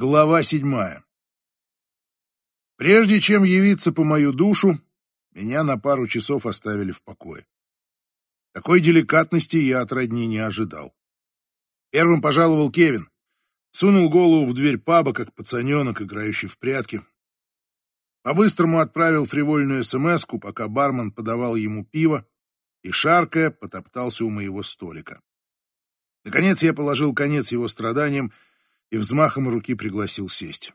Глава 7. Прежде чем явиться по мою душу, меня на пару часов оставили в покое. Такой деликатности я от родни не ожидал. Первым пожаловал Кевин. Сунул голову в дверь паба, как пацаненок, играющий в прятки. По-быстрому отправил фривольную смс-ку, пока бармен подавал ему пиво, и, шаркая, потоптался у моего столика. Наконец я положил конец его страданиям и взмахом руки пригласил сесть.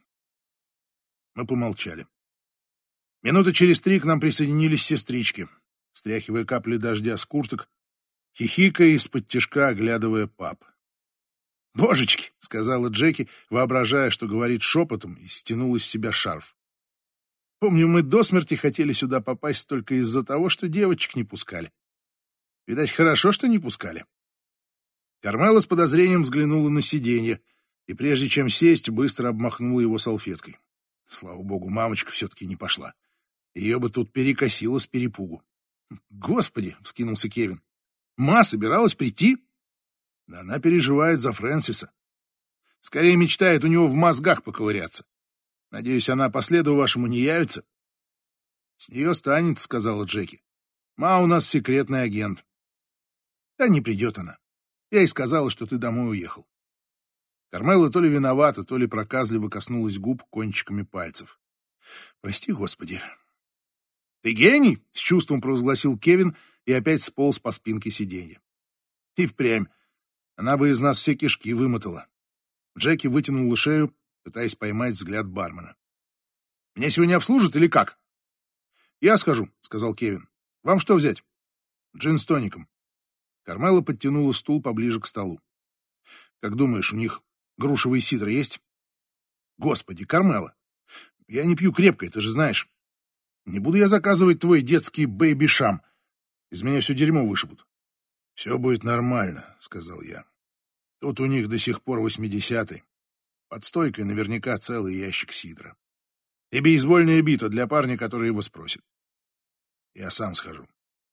Мы помолчали. Минуты через 3 к нам присоединились сестрички, стряхивая капли дождя с курток, хихикая из-под тишка, оглядывая паб. «Божечки!» — сказала Джеки, воображая, что говорит шепотом, и стянула с себя шарф. «Помню, мы до смерти хотели сюда попасть только из-за того, что девочек не пускали. Видать, хорошо, что не пускали». Кармела с подозрением взглянула на сиденье, и прежде чем сесть, быстро обмахнула его салфеткой. Слава богу, мамочка все-таки не пошла. Ее бы тут перекосило с перепугу. «Господи!» — вскинулся Кевин. «Ма собиралась прийти?» Да она переживает за Фрэнсиса. Скорее мечтает у него в мозгах поковыряться. Надеюсь, она по следу вашему не явится. «С нее станет», — сказала Джеки. «Ма у нас секретный агент». «Да не придет она. Я ей сказала, что ты домой уехал». Кармела то ли виновата, то ли проказливо коснулась губ кончиками пальцев. «Прости, Господи». «Ты гений!» — с чувством провозгласил Кевин и опять сполз по спинке сиденья. И впрямь. Она бы из нас все кишки вымотала. Джеки вытянула шею, пытаясь поймать взгляд бармена. «Меня сегодня обслужат или как?» «Я схожу», — сказал Кевин. «Вам что взять?» «Джин с тоником». Кармела подтянула стул поближе к столу. «Как думаешь, у них грушевый сидр есть?» «Господи, Кармела, я не пью крепкое, ты же знаешь. Не буду я заказывать твой детский бэйби-шам. Из меня все дерьмо вышибут». «Все будет нормально», — сказал я. «Тут у них до сих пор 80-й. Под стойкой наверняка целый ящик сидра. И бейсбольная бита для парня, который его спросит. Я сам схожу».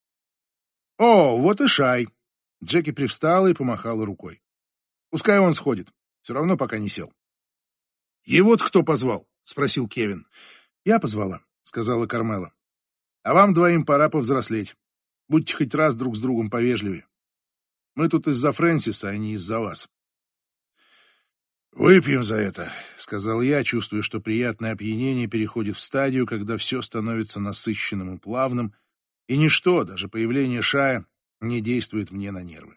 «О, вот и Шай!» Джеки привстала и помахала рукой. «Пускай он сходит. Все равно пока не сел». «Его-то кто позвал?» — спросил Кевин. «Я позвала», — сказала Кармела. «А вам двоим пора повзрослеть. Будьте хоть раз друг с другом повежливее. Мы тут из-за Фрэнсиса, а не из-за вас». «Выпьем за это», — сказал я, чувствуя, что приятное опьянение переходит в стадию, когда все становится насыщенным и плавным, и ничто, даже появление Шая, не действует мне на нервы.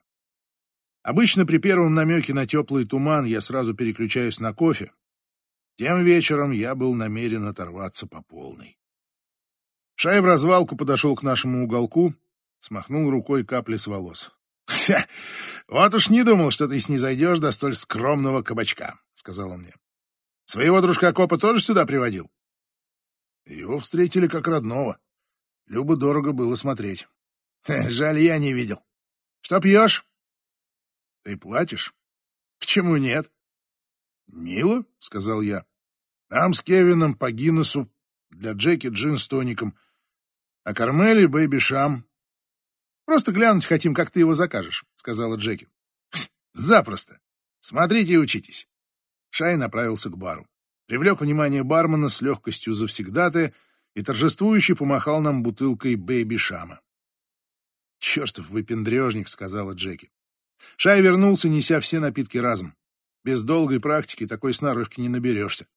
Обычно при первом намеке на теплый туман я сразу переключаюсь на кофе. Тем вечером я был намерен оторваться по полной. Шай в развалку подошел к нашему уголку, смахнул рукой капли с волос. «Вот уж не думал, что ты снизойдешь до столь скромного кабачка», — сказал он мне. «Своего дружка-копа тоже сюда приводил?» Его встретили как родного. Любо-дорого было смотреть. Жаль, я не видел. «Что пьешь?» «Ты платишь?» «Почему нет?» «Мило», — сказал я. «Нам с Кевином по Гиннесу, для Джеки джин с тоником, а Кармели бэйби-шам». «Просто глянуть хотим, как ты его закажешь», — сказала Джеки. «Запросто. Смотрите и учитесь». Шай направился к бару. Привлек внимание бармена с легкостью завсегдатая и торжествующе помахал нам бутылкой бэйби-шама. «Чертов выпендрежник», — сказала Джеки. Шай вернулся, неся все напитки разом. Без долгой практики такой сноровки не наберешься.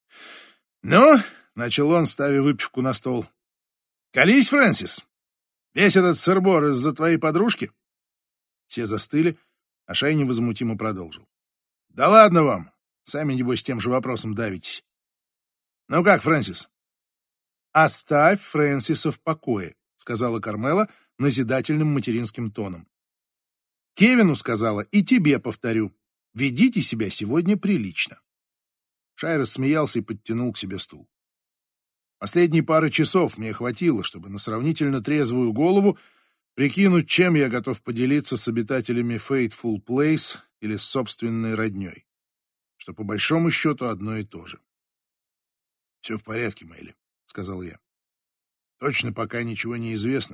«Ну», — начал он, ставя выпивку на стол. «Колись, Фрэнсис. Весь этот сыр-бор из-за твоей подружки?» Все застыли, а Шай невозмутимо продолжил. «Да ладно вам. Сами, небось, тем же вопросом давитесь. Ну как, Фрэнсис?» «Оставь Фрэнсиса в покое», — сказала Кармела назидательным материнским тоном. «Кевину сказала, и тебе повторю. Ведите себя сегодня прилично». Шай рассмеялся и подтянул к себе стул. Последние пары часов мне хватило, чтобы на сравнительно трезвую голову прикинуть, чем я готов поделиться с обитателями Fateful Place или с собственной роднёй, что по большому счету одно и то же. «Все в порядке, Мэйли», — сказал я. «Точно пока ничего не известно.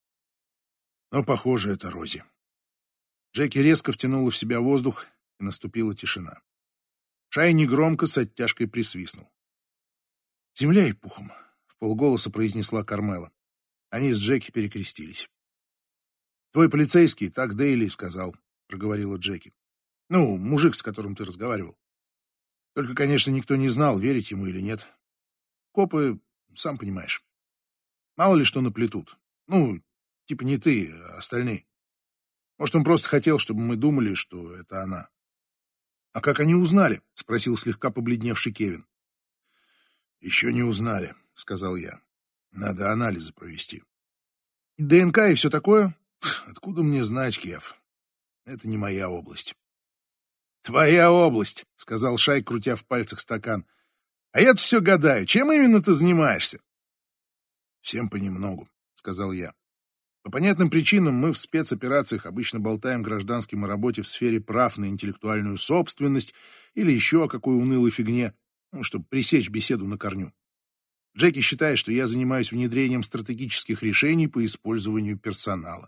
Но, похоже, это Рози». Джеки резко втянула в себя воздух, и наступила тишина. Шай негромко с оттяжкой присвистнул. «Земля и пухом», — вполголоса произнесла Кармела. Они с Джеки перекрестились. «Твой полицейский так Дейли сказал», — проговорила Джеки. «Ну, мужик, с которым ты разговаривал. Только, конечно, никто не знал, верить ему или нет. Копы, сам понимаешь. Мало ли что наплетут. Ну, типа не ты, а остальные. Может, он просто хотел, чтобы мы думали, что это она». «А как они узнали?» — спросил слегка побледневший Кевин. «Еще не узнали», — сказал я. «Надо анализы провести». «ДНК и все такое?» «Откуда мне знать, Кев? Это не моя область». «Твоя область», — сказал Шай, крутя в пальцах стакан. «А я-то все гадаю, чем именно ты занимаешься?» «Всем понемногу», — сказал я. «По понятным причинам мы в спецоперациях обычно болтаем гражданским о работе в сфере прав на интеллектуальную собственность или еще о какой унылой фигне, чтобы пресечь беседу на корню. Джеки считает, что я занимаюсь внедрением стратегических решений по использованию персонала».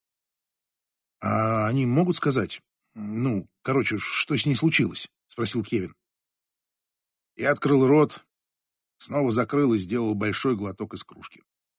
«А они могут сказать? Ну, короче, что с ней случилось?» — спросил Кевин. Я открыл рот, снова закрыл и сделал большой глоток из кружки.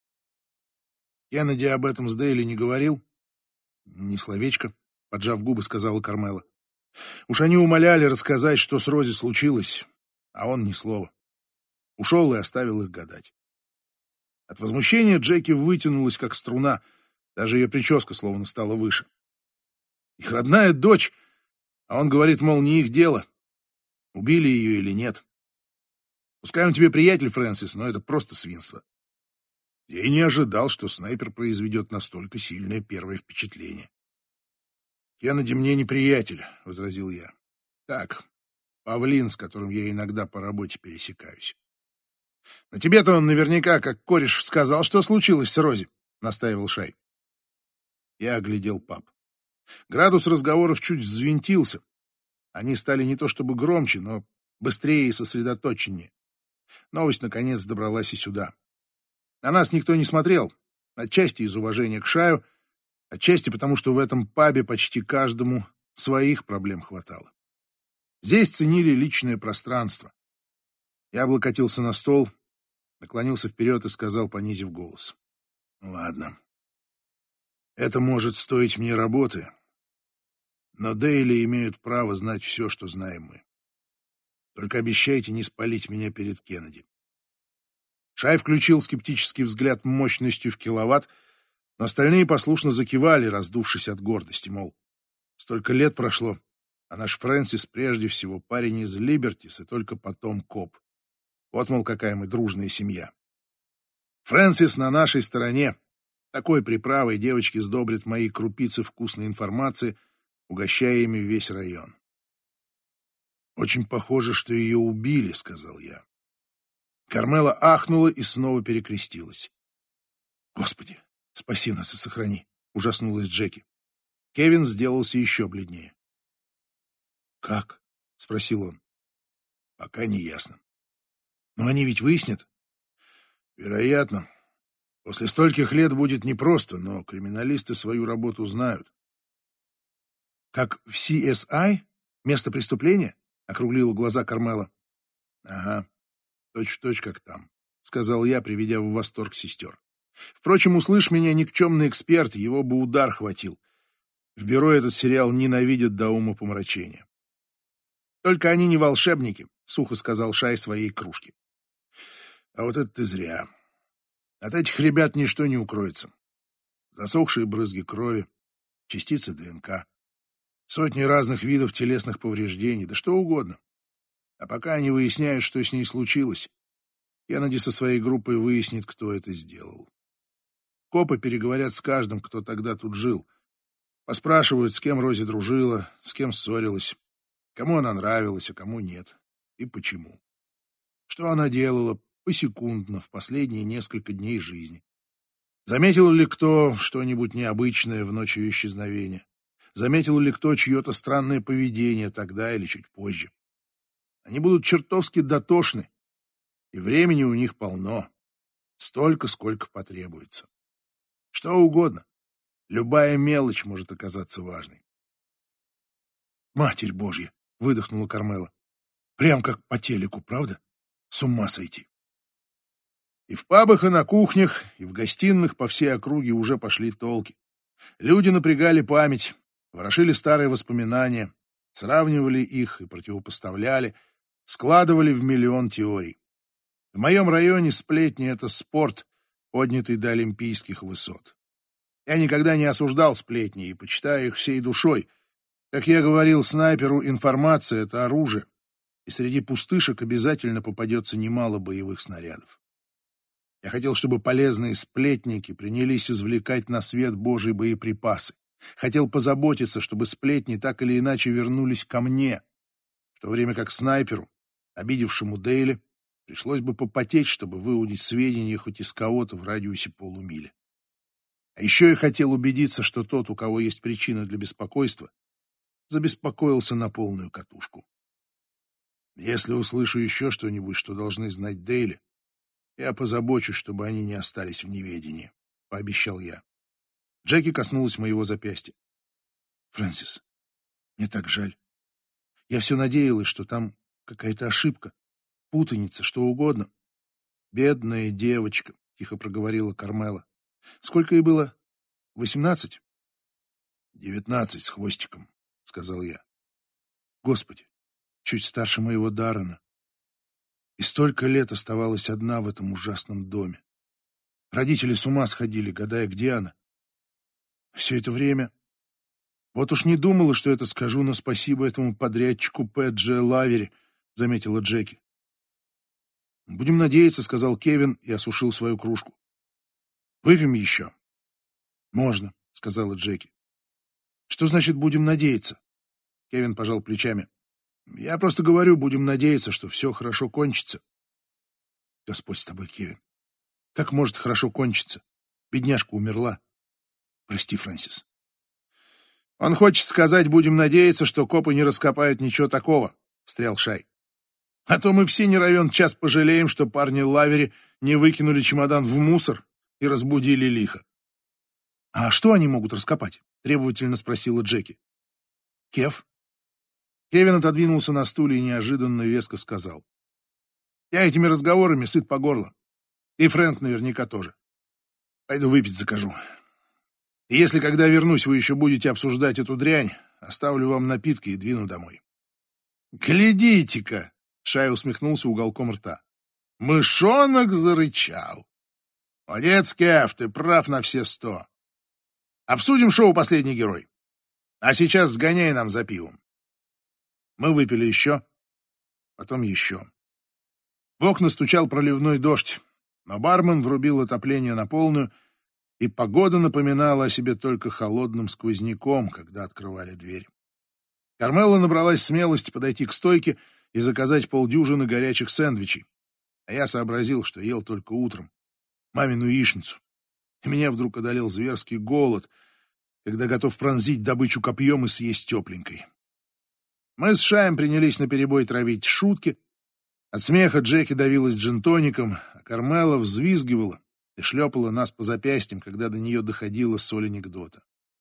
«Кеннеди об этом с Дейли не говорил?» «Ни словечко», — поджав губы, сказала Кармела. «Уж они умоляли рассказать, что с Рози случилось, а он ни слова. Ушел и оставил их гадать». От возмущения Джеки вытянулась, как струна, даже ее прическа словно стала выше. Их родная дочь, а он говорит, мол, не их дело, убили ее или нет. Пускай он тебе приятель, Фрэнсис, но это просто свинство. Я и не ожидал, что снайпер произведет настолько сильное первое впечатление. «Кеннеди мне не приятель», — возразил я. «Так, павлин, с которым я иногда по работе пересекаюсь». «Но тебе-то он наверняка, как кореш, сказал, что случилось с Рози», — настаивал Шай. Я оглядел паб. Градус разговоров чуть взвинтился. Они стали не то чтобы громче, но быстрее и сосредоточеннее. Новость, наконец, добралась и сюда. На нас никто не смотрел, отчасти из уважения к Шаю, отчасти потому, что в этом пабе почти каждому своих проблем хватало. Здесь ценили личное пространство. Я облокотился на стол, наклонился вперед и сказал, понизив голос. «Ладно. Это может стоить мне работы, но Дейли имеют право знать все, что знаем мы. Только обещайте не спалить меня перед Кеннеди». Шай включил скептический взгляд мощностью в киловатт, но остальные послушно закивали, раздувшись от гордости, мол, столько лет прошло, а наш Фрэнсис прежде всего парень из Либертис и только потом коп. Вот, мол, какая мы дружная семья. Фрэнсис на нашей стороне. Такой приправой девочки сдобрят мои крупицы вкусной информации, угощая ими весь район. «Очень похоже, что ее убили», — сказал я. Кармела ахнула и снова перекрестилась. «Господи, спаси нас и сохрани», — ужаснулась Джеки. Кевин сделался еще бледнее. «Как?» — спросил он. «Пока не ясно». «Но они ведь выяснят?» «Вероятно. После стольких лет будет непросто, но криминалисты свою работу знают». «Как в CSI? Место преступления?» — округлила глаза Кармела. «Ага, точь-в-точь как там», — сказал я, приведя в восторг сестер. «Впрочем, услышь меня, никчемный эксперт, его бы удар хватил. В бюро этот сериал ненавидят до умопомрачения». «Только они не волшебники», — сухо сказал Шай своей кружке. «А вот это ты зря. От этих ребят ничто не укроется. Засохшие брызги крови, частицы ДНК, сотни разных видов телесных повреждений, да что угодно. А пока они выясняют, что с ней случилось, Кеннеди со своей группой выяснит, кто это сделал. Копы переговорят с каждым, кто тогда тут жил. Поспрашивают, с кем Рози дружила, с кем ссорилась, кому она нравилась, а кому нет, и почему. Что она делала посекундно в последние несколько дней жизни. Заметил ли кто что-нибудь необычное в ночь ее исчезновения? Заметил ли кто чье-то странное поведение тогда или чуть позже? Они будут чертовски дотошны, и времени у них полно. Столько, сколько потребуется. Что угодно. Любая мелочь может оказаться важной. «Матерь Божья!» — выдохнула Кармела. Прям как по телеку, правда? С ума сойти. И в пабах, и на кухнях, и в гостиных по всей округе уже пошли толки. Люди напрягали память, ворошили старые воспоминания, сравнивали их и противопоставляли, складывали в миллион теорий. В моем районе сплетни — это спорт, поднятый до олимпийских высот. Я никогда не осуждал сплетни и почитаю их всей душой. Как я говорил снайперу, информация — это оружие, и среди пустышек обязательно попадется немало боевых снарядов. Я хотел, чтобы полезные сплетники принялись извлекать на свет Божий боеприпасы. Хотел позаботиться, чтобы сплетни так или иначе вернулись ко мне, в то время как снайперу, обидевшему Дейли, пришлось бы попотеть, чтобы выудить сведения хоть из кого-то в радиусе полумили. А еще я хотел убедиться, что тот, у кого есть причина для беспокойства, забеспокоился на полную катушку. Если услышу еще что-нибудь, что должны знать Дейли, я позабочусь, чтобы они не остались в неведении, — пообещал я. Джеки коснулась моего запястья. Фрэнсис, мне так жаль. Я все надеялась, что там какая-то ошибка, путаница, что угодно. Бедная девочка, — тихо проговорила Кармела. Сколько ей было? 18? 19 с хвостиком, — сказал я. Господи, чуть старше моего Даррена. И столько лет оставалась одна в этом ужасном доме. Родители с ума сходили, гадая, где она. Все это время... Вот уж не думала, что это скажу, но спасибо этому подрядчику Пэджи Лавери, — заметила Джеки. «Будем надеяться», — сказал Кевин и осушил свою кружку. «Выпьем еще?» «Можно», — сказала Джеки. «Что значит «будем надеяться»?» Кевин пожал плечами. «Я просто говорю, будем надеяться, что все хорошо кончится». «Господь с тобой, Кевин. Как может хорошо кончиться? Бедняжка умерла. Прости, Фрэнсис». «Он хочет сказать, будем надеяться, что копы не раскопают ничего такого», — встрял Шай. «А то мы все не равен час пожалеем, что парни Лавери не выкинули чемодан в мусор и разбудили лихо». «А что они могут раскопать?» — требовательно спросила Джеки. «Кев?» Кевин отодвинулся на стуле и неожиданно веско сказал. «Я этими разговорами сыт по горло. И Фрэнк наверняка тоже. Пойду выпить закажу. И если, когда вернусь, вы еще будете обсуждать эту дрянь, оставлю вам напитки и двину домой». «Глядите-ка!» — Шай усмехнулся уголком рта. «Мышонок зарычал. Молодец, Кев, ты прав на все 100. Обсудим шоу «Последний герой». А сейчас сгоняй нам за пивом». Мы выпили еще, потом еще. В окна стучал проливной дождь, но бармен врубил отопление на полную, и погода напоминала о себе только холодным сквозняком, когда открывали дверь. Кармела набралась смелости подойти к стойке и заказать полдюжины горячих сэндвичей, а я сообразил, что ел только утром мамину яичницу, и меня вдруг одолел зверский голод, когда готов пронзить добычу копьем и съесть тепленькой. Мы с Шаем принялись наперебой травить шутки. От смеха Джеки давилась джин-тоником, а Кармела взвизгивала и шлепала нас по запястьям, когда до нее доходила соль анекдота.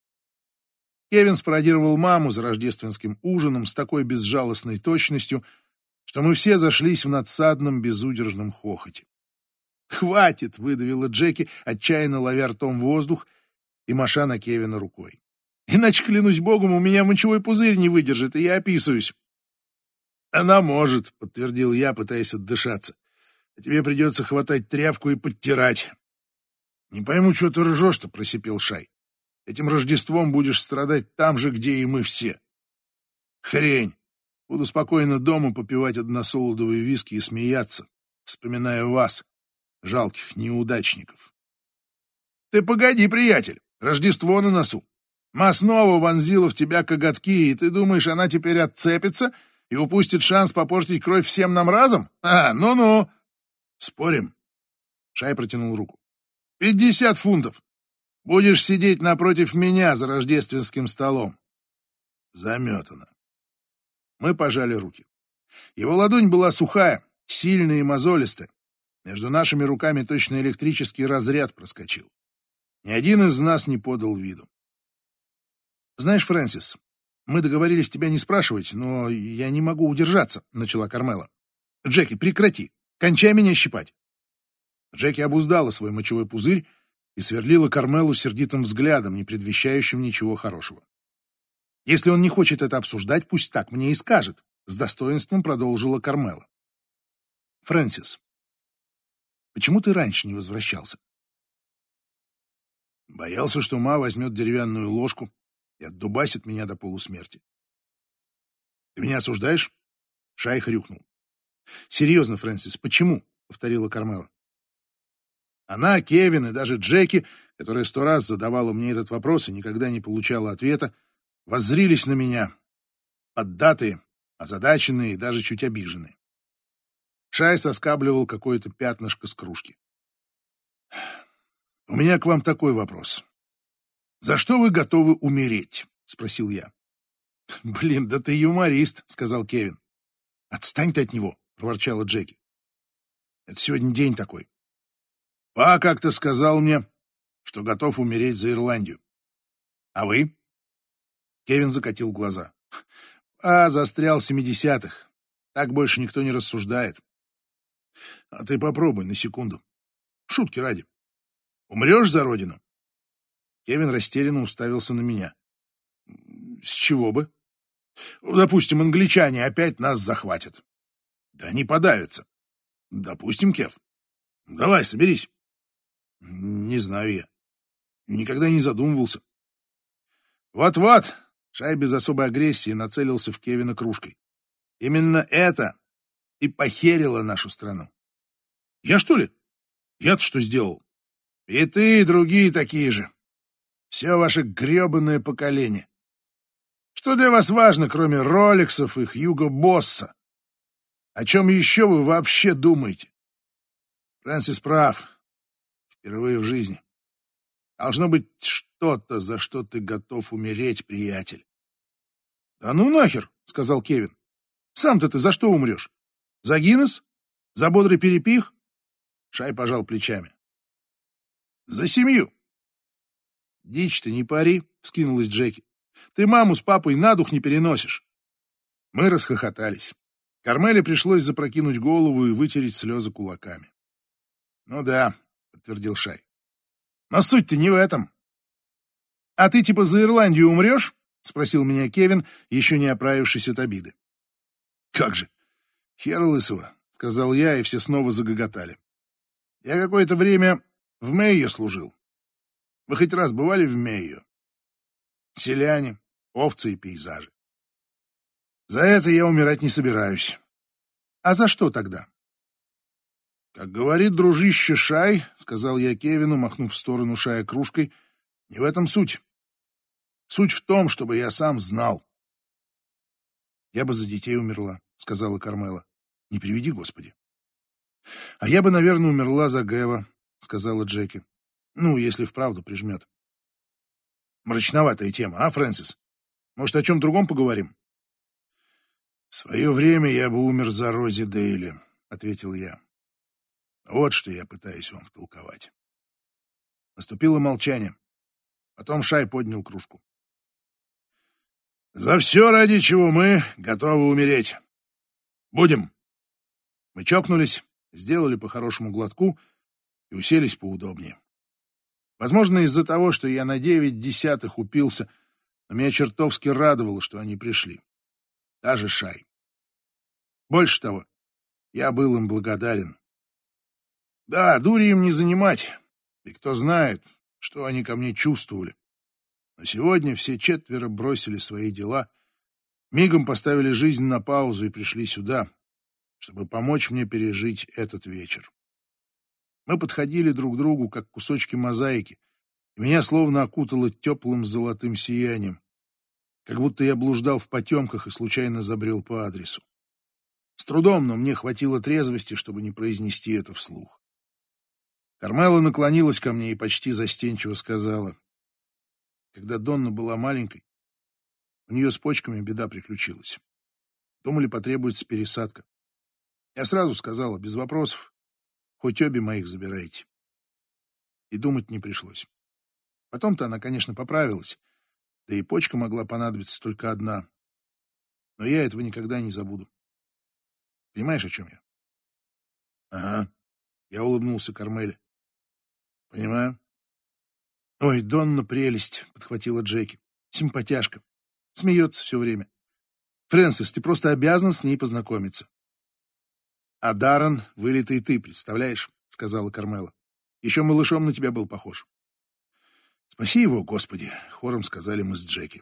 Кевин спародировал маму за рождественским ужином с такой безжалостной точностью, что мы все зашлись в надсадном безудержном хохоте. «Хватит!» — выдавила Джеки, отчаянно ловя ртом воздух и маша на Кевина рукой. «Иначе, клянусь богом, у меня мочевой пузырь не выдержит, и я описываюсь». «Она может», — подтвердил я, пытаясь отдышаться. «А тебе придется хватать тряпку и подтирать». «Не пойму, что ты ржешь-то», — просипел Шай. «Этим Рождеством будешь страдать там же, где и мы все». «Хрень. Буду спокойно дома попивать односолодовые виски и смеяться, вспоминая вас, жалких неудачников». «Ты погоди, приятель, Рождество на носу. Ма снова вонзила в тебя коготки, и ты думаешь, она теперь отцепится и упустит шанс попортить кровь всем нам разом? Ну-ну!» «Спорим?» Шай протянул руку. 50 фунтов. Будешь сидеть напротив меня за рождественским столом». Заметано. Мы пожали руки. Его ладонь была сухая, сильная и мозолистая. Между нашими руками точно электрический разряд проскочил. Ни один из нас не подал виду. «Знаешь, Фрэнсис, Мы договорились тебя не спрашивать, но я не могу удержаться», — начала Кармела. «Джеки, прекрати! Кончай меня щипать!» Джеки обуздала свой мочевой пузырь и сверлила Кармелу сердитым взглядом, не предвещающим ничего хорошего. «Если он не хочет это обсуждать, пусть так мне и скажет», — с достоинством продолжила Кармела. «Фрэнсис, почему ты раньше не возвращался?» «Боялся, что Ма возьмет деревянную ложку и отдубасит меня до полусмерти». «Ты меня осуждаешь?» — Шай хрюкнул. «Серьезно, Фрэнсис, почему?» — повторила Кармела. Она, Кевин и даже Джеки, которая 100 раз задавала мне этот вопрос и никогда не получала ответа, воззрились на меня, поддатые, озадаченные и даже чуть обиженные. Шай соскабливал какое-то пятнышко с кружки. «У меня к вам такой вопрос. За что вы готовы умереть?» — спросил я. «Блин, да ты юморист», — сказал Кевин. «Отстань ты от него», — проворчала Джеки. «Это сегодня день такой. Па как-то сказал мне, что готов умереть за Ирландию. А вы?» Кевин закатил глаза. «А, застрял в 70-х. Так больше никто не рассуждает. А ты попробуй на секунду. Шутки ради. Умрешь за родину?» Кевин растерянно уставился на меня. «С чего бы? Допустим, англичане опять нас захватят. Да они подавятся. Допустим, Кев. Давай, соберись». «Не знаю я. Никогда не задумывался». «Вот-вот», — Шай без особой агрессии нацелился в Кевина кружкой. «Именно это и похерило нашу страну». «Я что ли? Я-то что сделал?» «И ты, и другие такие же. Все ваше гребаное поколение. Что для вас важно, кроме роликсов и Хьюго Босса? О чем еще вы вообще думаете?» Фрэнсис прав. Впервые в жизни. Должно быть что-то, за что ты готов умереть, приятель. «Да ну нахер», — сказал Кевин. «Сам-то ты за что умрешь? За Гиннес? За бодрый перепих?» Шай пожал плечами. «За семью». «Дичь ты не пари», — скинулась Джеки. «Ты маму с папой на дух не переносишь». Мы расхохотались. Кармеле пришлось запрокинуть голову и вытереть слезы кулаками. «Ну да», — подтвердил Шай. «Но суть-то не в этом». «А ты типа за Ирландию умрешь?» — спросил меня Кевин, еще не оправившись от обиды. «Как же? Хер лысого», — сказал я, и все снова загоготали. «Я какое-то время в Мэйо служил. Вы хоть раз бывали в Мэйо? Селяне, овцы и пейзажи. За это я умирать не собираюсь». «А за что тогда?» «Как говорит дружище Шай», — сказал я Кевину, махнув в сторону Шая кружкой, — «не в этом суть. Суть в том, чтобы я сам знал». «Я бы за детей умерла», — сказала Кармела. «Не приведи, Господи». «А я бы, наверное, умерла за Гэва», — сказала Джеки. «Ну, если вправду прижмет». «Мрачноватая тема, а, Фрэнсис? Может, о чем другом поговорим?» «В свое время я бы умер за Рози Дейли», — ответил я. «Вот что я пытаюсь вам втолковать». Наступило молчание. Потом Шай поднял кружку. «За все, ради чего мы готовы умереть. Будем». Мы чокнулись, сделали по хорошему глотку и уселись поудобнее. Возможно, из-за того, что я на 9/10 упился, но меня чертовски радовало, что они пришли. Даже Шай. Больше того, я был им благодарен. Да, дури им не занимать, и кто знает, что они ко мне чувствовали. Но сегодня все 4 бросили свои дела, мигом поставили жизнь на паузу и пришли сюда, чтобы помочь мне пережить этот вечер. Мы подходили друг к другу, как кусочки мозаики, и меня словно окутало теплым золотым сиянием, как будто я блуждал в потемках и случайно забрел по адресу. С трудом, но мне хватило трезвости, чтобы не произнести это вслух. Кармела наклонилась ко мне и почти застенчиво сказала: «Когда Донна была маленькой, у нее с почками беда приключилась. Думали, потребуется пересадка. Я сразу сказала, без вопросов, хоть обе моих забирайте». И думать не пришлось. Потом-то она, конечно, поправилась, Да и почка могла понадобиться только одна. Но я этого никогда не забуду. Понимаешь, о чем я? Ага. Я улыбнулся Кармеле. Понимаю. Ой, Донна прелесть, подхватила Джеки. Симпатяшка. Смеется все время. Фрэнсис, ты просто обязан с ней познакомиться. А Даррен — вылитый ты, представляешь? Сказала Кармела. Еще малышом на тебя был похож. Спаси его, Господи, хором сказали мы с Джеки.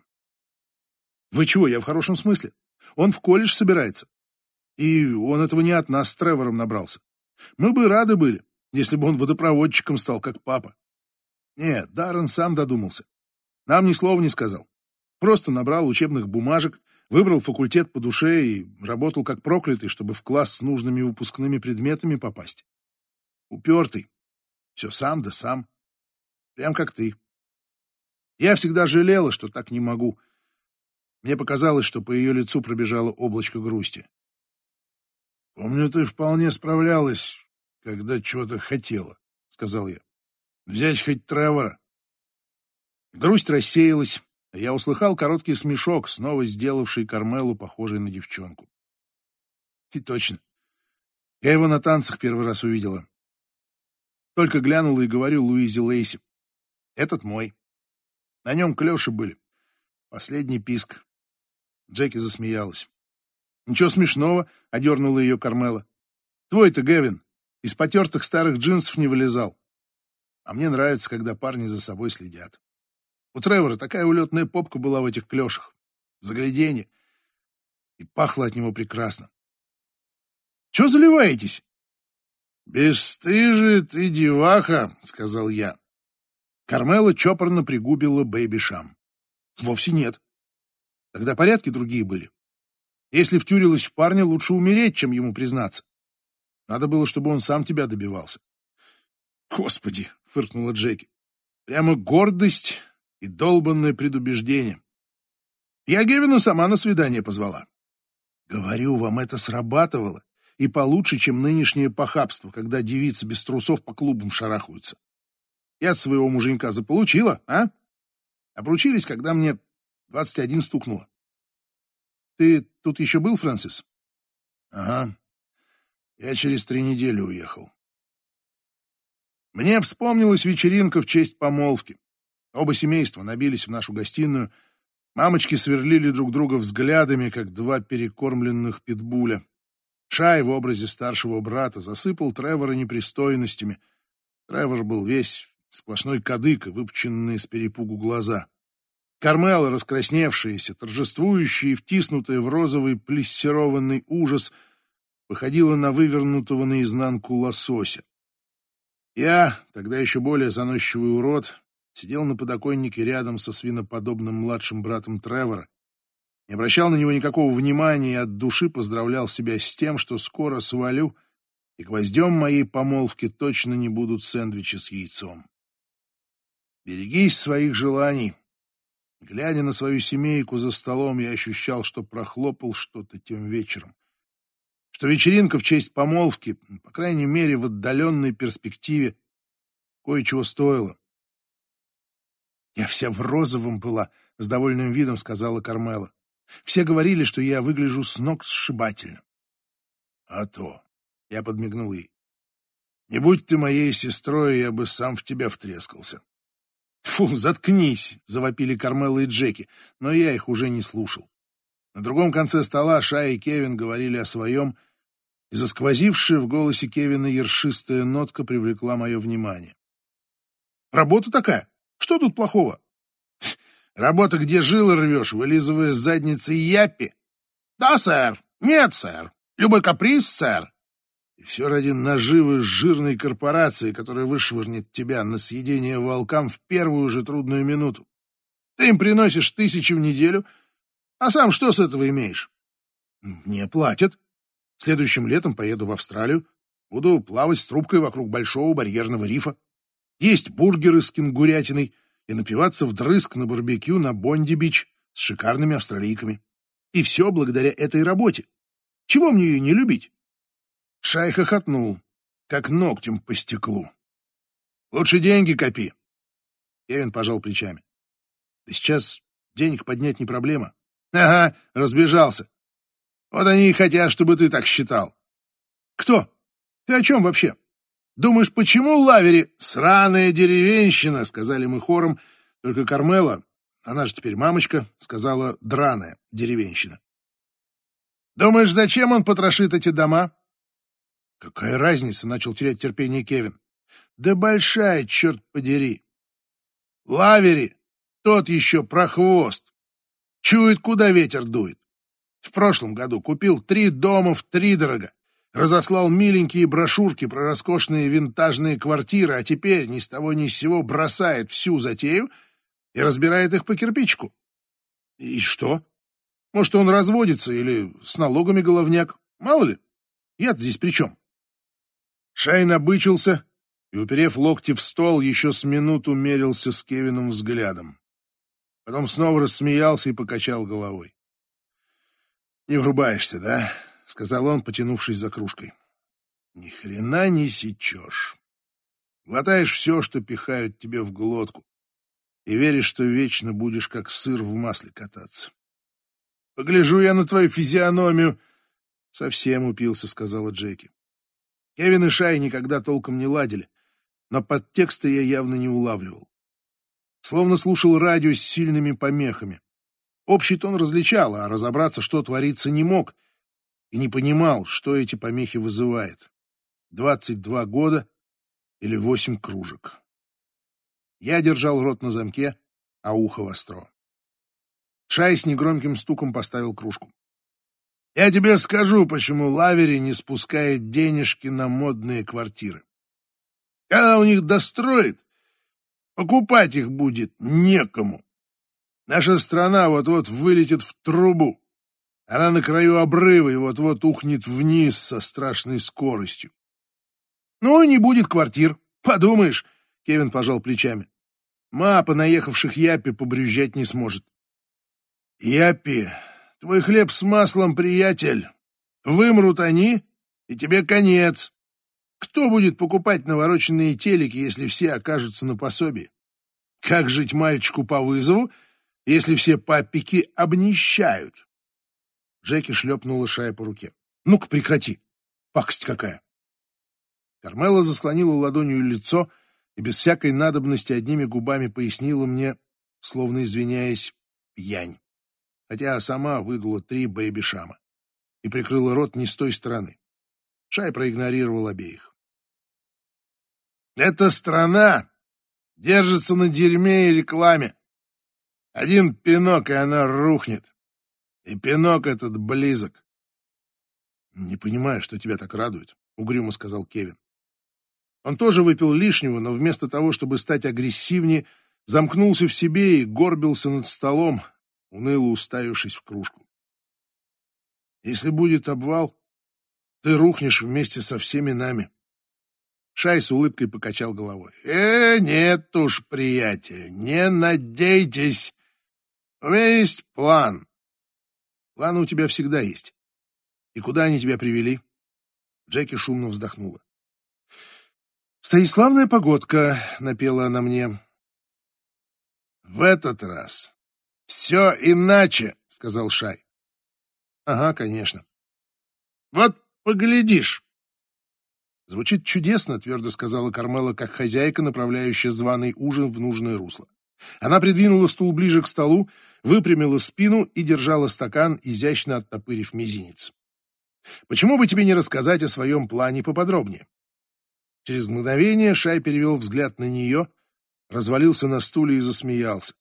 Вы чего, я в хорошем смысле. Он в колледж собирается. И он этого не от нас с Тревором набрался. Мы бы рады были, если бы он водопроводчиком стал, как папа. Нет, Даррен сам додумался. Нам ни слова не сказал. Просто набрал учебных бумажек, выбрал факультет по душе и работал как проклятый, чтобы в класс с нужными выпускными предметами попасть. Упертый. Все сам да сам. Прям как ты. Я всегда жалела, что так не могу. Мне показалось, что по ее лицу пробежало облачко грусти. «Помню, ты вполне справлялась, когда чего-то хотела», — сказал я. «Взять хоть Тревора». Грусть рассеялась, а я услыхал короткий смешок, снова сделавший Кармелу похожей на девчонку. И точно. Я его на танцах первый раз увидела. Только глянула и говорю Луизе Лейси. «Этот мой». На нем клёши были. Последний писк. Джеки засмеялась. «Ничего смешного», — одернула ее Кармела. «Твой-то, Гэвин, из потертых старых джинсов не вылезал. А мне нравится, когда парни за собой следят. У Тревора такая улетная попка была в этих клёшах. Загляденье. И пахло от него прекрасно. Чего заливаетесь?» «Бесстыжий ты деваха», — сказал я. Кармела чопорно пригубила Бэйби Шам. «Вовсе нет. Тогда порядки другие были. Если втюрилась в парня, лучше умереть, чем ему признаться. Надо было, чтобы он сам тебя добивался». «Господи!» — фыркнула Джеки. «Прямо гордость и долбанное предубеждение. Я Гевину сама на свидание позвала. Говорю вам, это срабатывало, и получше, чем нынешнее похабство, когда девицы без трусов по клубам шарахаются. Я от своего муженька заполучила, а? Обручились, когда мне 21 стукнуло. Ты тут еще был, Фрэнсис?» «Ага. Я через 3 недели уехал». Мне вспомнилась вечеринка в честь помолвки. Оба семейства набились в нашу гостиную. Мамочки сверлили друг друга взглядами, как два перекормленных питбуля. Шай в образе старшего брата засыпал Тревора непристойностями. Тревор был весь сплошной кадык и выпученные с перепугу глаза. Кармела, раскрасневшаяся, торжествующая и втиснутая в розовый плессированный ужас, походила на вывернутого наизнанку лосося. Я, тогда еще более заносчивый урод, сидел на подоконнике рядом со свиноподобным младшим братом Тревора, не обращал на него никакого внимания и от души поздравлял себя с тем, что скоро свалю, и гвоздем моей помолвки точно не будут сэндвичи с яйцом. Берегись своих желаний. Глядя на свою семейку за столом, я ощущал, что прохлопал что-то тем вечером. Что вечеринка в честь помолвки, по крайней мере, в отдаленной перспективе, кое-чего стоила. «Я вся в розовом была», — с довольным видом сказала Кармела. «Все говорили, что я выгляжу с ног сшибательно». «А то», — я подмигнул ей. «Не будь ты моей сестрой, я бы сам в тебя втрескался». «Фу, заткнись!» — завопили Кармела и Джеки, но я их уже не слушал. На другом конце стола Шай и Кевин говорили о своем, и засквозившая в голосе Кевина ершистая нотка привлекла мое внимание. «Работа такая. Что тут плохого?» «Работа, где жилы рвешь, вылизывая с задницы яппи?» «Да, сэр. Нет, сэр. Любой каприз, сэр». И все ради наживы жирной корпорации, которая вышвырнет тебя на съедение волкам в первую же трудную минуту. Ты им приносишь 1000 в неделю, а сам что с этого имеешь? Мне платят. Следующим летом поеду в Австралию, буду плавать с трубкой вокруг большого барьерного рифа, есть бургеры с кенгурятиной и напиваться вдрызг на барбекю на Бонди-Бич с шикарными австралийками. И все благодаря этой работе. Чего мне ее не любить? Шай хохотнул, как ногтем по стеклу. «Лучше деньги копи». Кевин пожал плечами. «Да сейчас Денег поднять не проблема. Ага, разбежался. Вот они и хотят, чтобы ты так считал. Кто? Ты о чем вообще? Думаешь, почему Лавери сраная деревенщина, сказали мы хором, только Кармела, она же теперь мамочка, сказала драная деревенщина. Думаешь, зачем он потрошит эти дома? Какая разница, начал терять терпение Кевин. Да большая, черт подери. Лавери, тот еще прохвост. Чует, куда ветер дует. В прошлом году купил 3 дома втридорога. Разослал миленькие брошюрки про роскошные винтажные квартиры, а теперь ни с того ни с сего бросает всю затею и разбирает их по кирпичику. И что? Может, он разводится или с налогами головняк? Мало ли. Я-то здесь при чем? Шай набычился и, уперев локти в стол, еще с минуту мерился с Кевином взглядом. Потом снова рассмеялся и покачал головой. «Не врубаешься, да?» — сказал он, потянувшись за кружкой. «Ни хрена не сечешь. Глотаешь все, что пихают тебе в глотку, и веришь, что вечно будешь как сыр в масле кататься. Погляжу я на твою физиономию». «Совсем упился», — сказала Джеки. Кевин и Шай никогда толком не ладили, но подтекста я явно не улавливал. Словно слушал радио с сильными помехами. Общий тон различал, а разобраться, что творится, не мог, и не понимал, что эти помехи вызывает. 22 года или 8 кружек. Я держал рот на замке, а ухо востро. Шай с негромким стуком поставил кружку. «Я тебе скажу, почему Лавери не спускает денежки на модные квартиры. Когда у них достроит, покупать их будет некому. Наша страна вот-вот вылетит в трубу. Она на краю обрыва и вот-вот ухнет вниз со страшной скоростью. Ну, не будет квартир. Подумаешь, — Кевин пожал плечами. Ма, понаехавших япи побрюзжать не сможет. Япи, твой хлеб с маслом, приятель. Вымрут они, и тебе конец. Кто будет покупать навороченные телеки, если все окажутся на пособии? Как жить мальчику по вызову, если все папики обнищают? Джеки шлепнула Шая по руке. «Ну-ка, прекрати! Пакость какая!» Кармела заслонила ладонью лицо и без всякой надобности одними губами пояснила мне, словно извиняясь, пьянь, хотя сама выдула 3 бэйби-шама и прикрыла рот не с той стороны. Шай проигнорировал обеих. «Эта страна держится на дерьме и рекламе. Один пинок, и она рухнет. И пинок этот близок». «Не понимаю, что тебя так радует», — угрюмо сказал Кевин. Он тоже выпил лишнего, но вместо того, чтобы стать агрессивнее, замкнулся в себе и горбился над столом, уныло уставившись в кружку. «Если будет обвал, ты рухнешь вместе со всеми нами». Шай с улыбкой покачал головой. Нет уж, приятель, не надейтесь. У меня есть план». «Планы у тебя всегда есть. И куда они тебя привели?» Джеки шумно вздохнула. «Станиславная погодка», — напела она мне. «В этот раз все иначе», — сказал Шай. «Ага, конечно». «Вот поглядишь». «Звучит чудесно», — твердо сказала Кармела, как хозяйка, направляющая званый ужин в нужное русло. Она придвинула стул ближе к столу, выпрямила спину и держала стакан, изящно оттопырив мизинец. «Почему бы тебе не рассказать о своем плане поподробнее?» Через мгновение Шай перевел взгляд на нее, развалился на стуле и засмеялся.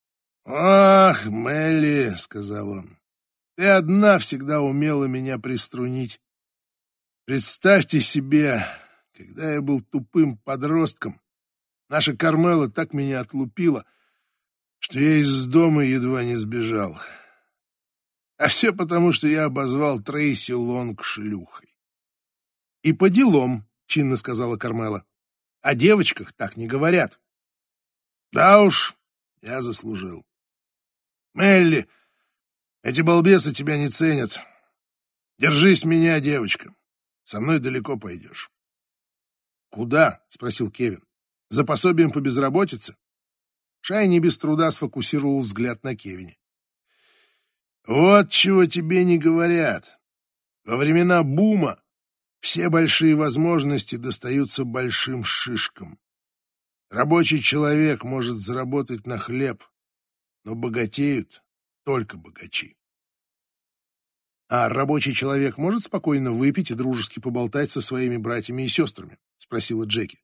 «Ах, Мелли», — сказал он, — «ты одна всегда умела меня приструнить. Представьте себе, когда я был тупым подростком, наша Кармела так меня отлупила, что я из дома едва не сбежал. А все потому, что я обозвал Трейси Лонг шлюхой». «И по делам», — чинно сказала Кармела. «О девочках так не говорят». «Да уж, я заслужил. Мелли, эти балбесы тебя не ценят. Держись меня, девочка. Со мной далеко пойдешь». «Куда?» — спросил Кевин. «За пособием по безработице?» Шай не без труда сфокусировал взгляд на Кевине. Вот чего тебе не говорят. Во времена бума все большие возможности достаются большим шишкам. Рабочий человек может заработать на хлеб, но богатеют только богачи. А рабочий человек может спокойно выпить и дружески поболтать со своими братьями и сестрами? Спросила Джеки.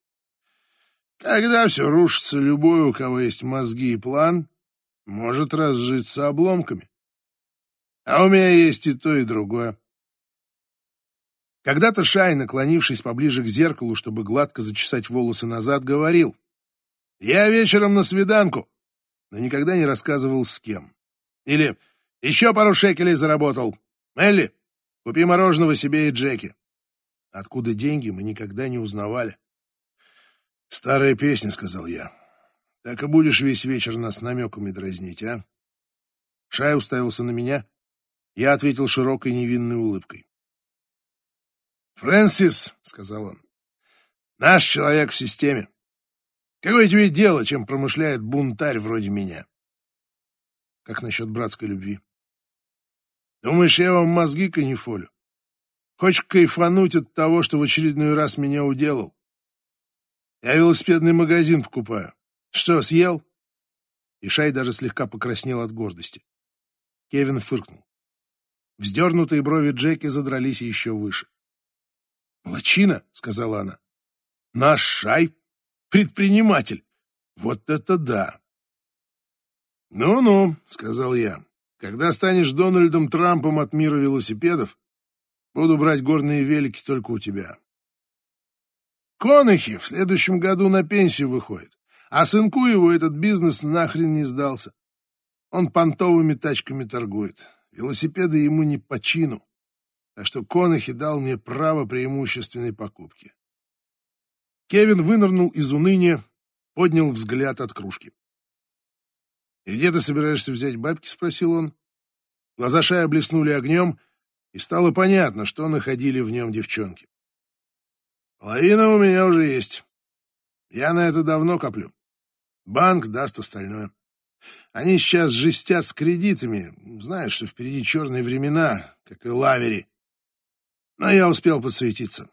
Когда все рушится, любой, у кого есть мозги и план, может разжиться обломками. А у меня есть и то, и другое. Когда-то Шай, наклонившись поближе к зеркалу, чтобы гладко зачесать волосы назад, говорил: «Я вечером на свиданку», но никогда не рассказывал с кем. Или «Еще пару шекелей заработал. Элли, купи мороженого себе и Джеки». Откуда деньги, мы никогда не узнавали. «Старая песня», — сказал я. «Так и будешь весь вечер нас намеками дразнить, а?» Шай уставился на меня. Я ответил широкой невинной улыбкой. «Фрэнсис», — сказал он, — «наш человек в системе. Какое тебе дело, чем промышляет бунтарь вроде меня?» «Как насчет братской любви?» «Думаешь, я вам мозги канифолю? Хочешь кайфануть от того, что в очередной раз меня уделал? Я велосипедный магазин покупаю. Что, съел?» И Шай даже слегка покраснел от гордости. Кевин фыркнул. Вздернутые брови Джеки задрались еще выше. «Молодчина», — сказала она. «Наш Шай — предприниматель. Вот это да!» «Ну-ну», — сказал я, — «когда станешь Дональдом Трампом от мира велосипедов, буду брать горные велики только у тебя». Конахи в следующем году на пенсию выходит, а сынку его этот бизнес нахрен не сдался. Он понтовыми тачками торгует. Велосипеды ему не по чину, так что Конахи дал мне право преимущественной покупки. Кевин вынырнул из уныния, поднял взгляд от кружки. «И где ты собираешься взять бабки?» — спросил он. Глаза Шая блеснули огнем, и стало понятно, что находили в нем девчонки. «Половина у меня уже есть. Я на это давно коплю. Банк даст остальное. Они сейчас жестят с кредитами, знают, что впереди черные времена, как и Лавери. Но я успел подсуетиться.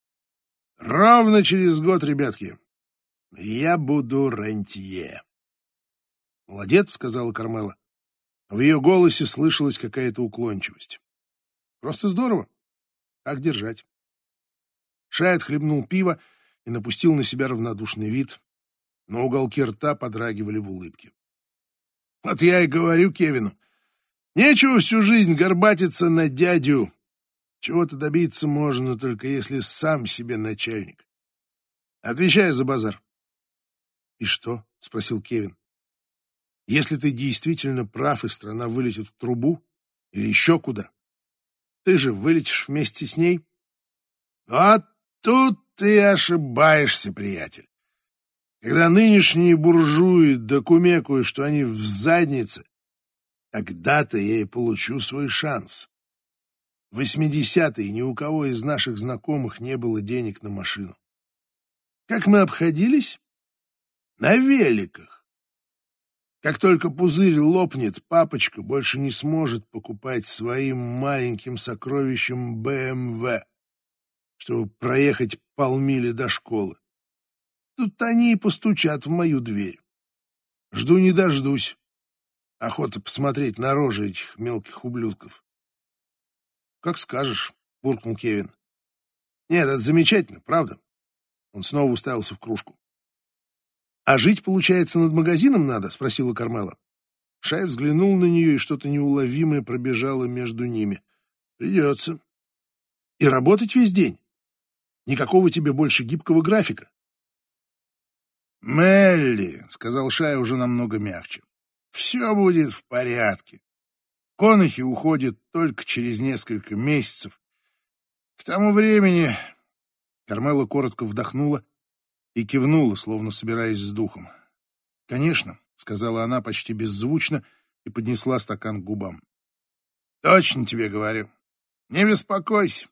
Ровно через год, ребятки, я буду рантье». «Молодец», — сказала Кармела. В ее голосе слышалась какая-то уклончивость. «Просто здорово. Так держать». Шай отхлебнул пиво и напустил на себя равнодушный вид, но уголки рта подрагивали в улыбке. «Вот я и говорю Кевину, нечего всю жизнь горбатиться на дядю. Чего-то добиться можно, только если сам себе начальник. Отвечай за базар». «И что?» — спросил Кевин. «Если ты действительно прав, и страна вылетит в трубу или еще куда, ты же вылетишь вместе с ней?» «А тут ты ошибаешься, приятель. Когда нынешние буржуи докумекают, что они в заднице, тогда-то я и получу свой шанс. В 80-е ни у кого из наших знакомых не было денег на машину. Как мы обходились? На великах. Как только пузырь лопнет, папочка больше не сможет покупать своим маленьким сокровищем БМВ, чтобы проехать полмили до школы. Тут они и постучат в мою дверь. Жду не дождусь. Охота посмотреть на рожи этих мелких ублюдков. «Как скажешь», — буркнул Кевин. «Нет, это замечательно, правда?» Он снова уставился в кружку. «А жить, получается, над магазином надо?» — спросила Кармела. Шай взглянул на нее, и что-то неуловимое пробежало между ними. «Придется. И работать весь день? Никакого тебе больше гибкого графика». «Мелли», — сказал Шай уже намного мягче, — «все будет в порядке. Конахи уходит только через несколько месяцев. К тому времени...» Кармела коротко вдохнула и кивнула, словно собираясь с духом. «Конечно», — сказала она почти беззвучно и поднесла стакан к губам. «Точно тебе говорю. Не беспокойся».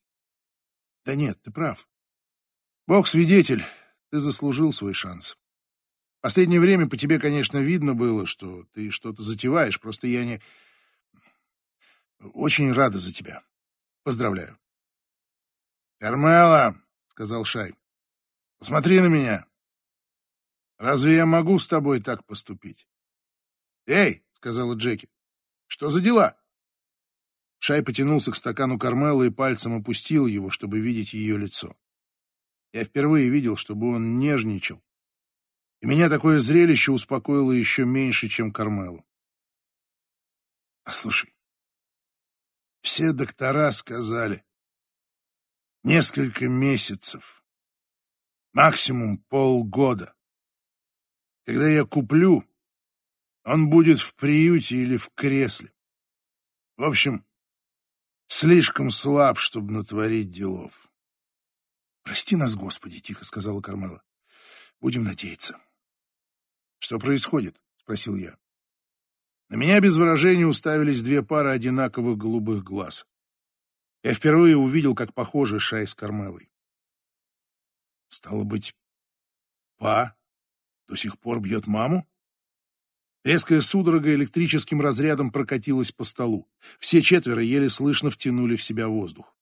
«Да нет, ты прав. Бог свидетель, ты заслужил свой шанс. Последнее время по тебе, конечно, видно было, что ты что-то затеваешь, просто я не... Очень рада за тебя. Поздравляю. «Кармела», — сказал Шай, — «посмотри на меня. Разве я могу с тобой так поступить?» «Эй», — сказала Джеки, — «что за дела?» Шай потянулся к стакану Кармелы и пальцем опустил его, чтобы видеть ее лицо. Я впервые видел, чтобы он нежничал, и меня такое зрелище успокоило еще меньше, чем Кармелу. «Послушай, все доктора сказали, несколько месяцев, максимум полгода. Когда я куплю, он будет в приюте или в кресле. В общем, слишком слаб, чтобы натворить делов». «Прости нас, Господи», — тихо сказала Кармела. «Будем надеяться». «Что происходит?» — спросил я. На меня без выражения уставились две пары одинаковых голубых глаз. Я впервые увидел, как похожи Шай с Кармелой. «Стало быть, Па до сих пор бьет маму?» Резкая судорога электрическим разрядом прокатилась по столу. Все четверо еле слышно втянули в себя воздух.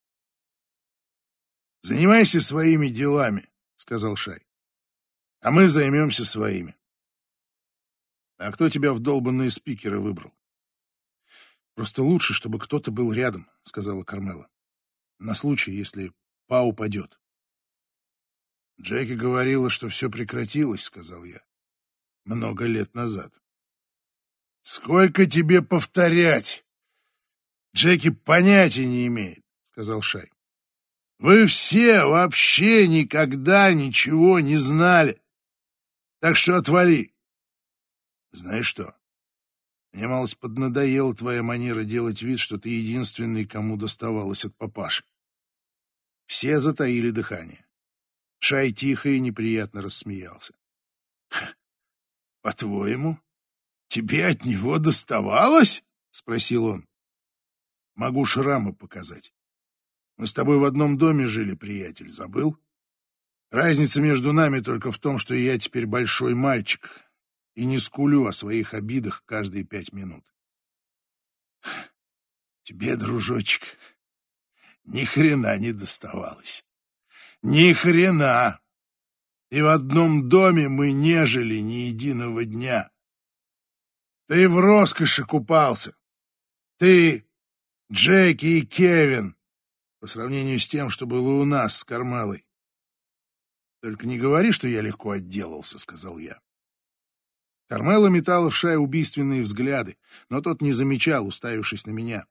«Занимайся своими делами», — сказал Шай. «А мы займемся своими». «А кто тебя в долбанные спикеры выбрал?» «Просто лучше, чтобы кто-то был рядом», — сказала Кармела. «На случай, если Па упадет». «Джеки говорила, что все прекратилось», — сказал я. «Много лет назад». «Сколько тебе повторять? Джеки понятия не имеет», — сказал Шай. «Вы все вообще никогда ничего не знали. Так что отвали». «Знаешь что? Мне малость поднадоела твоя манера делать вид, что ты единственный, кому доставалось от папаши». Все затаили дыхание. Шай тихо и неприятно рассмеялся. «По-твоему, тебе от него доставалось?» — спросил он. «Могу шрамы показать. Мы с тобой в одном доме жили, приятель, забыл? Разница между нами только в том, что я теперь большой мальчик и не скулю о своих обидах каждые 5 минут. Тебе, дружочек, ни хрена не доставалось. Ни хрена! И в одном доме мы не жили ни единого дня. Ты в роскоши купался. Ты, Джеки и Кевин, по сравнению с тем, что было у нас с Кармелой. «Только не говори, что я легко отделался», — сказал я. Кармела метала в Шай убийственные взгляды, но тот не замечал, уставившись на меня.